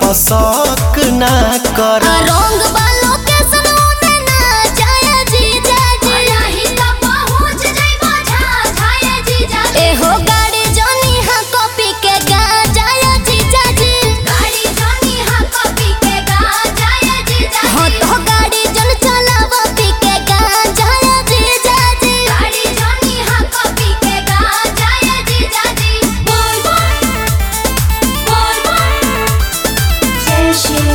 शौक ना कर। रंग बालों के सनोने ना जाए जीजा जी, यही का पहुंच जाइबो झाझाए जीजा जी। एहो गाड़ी जोनी हा कॉपी के गा जाए जीजा जी, गाड़ी जोनी हा कॉपी के गा जाए जीजा जी। हो तो गाड़ी जन चलावा पी के गा जाए जीजा जी, गाड़ी जोनी हा कॉपी के गा जाए जीजा जी। बोल बोल बोल बोल जय श्री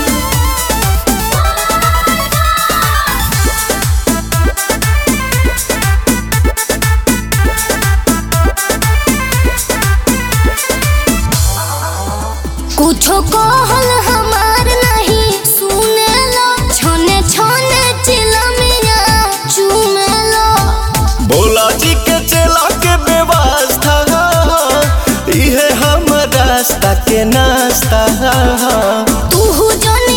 कुछो कहल हमार नहीं सुने लो, छोने छोने चिलमिया चूमे लो। भोला जी के चला के व्यवस्था इहे हम रास्ता के नाश्ता। तू जोनी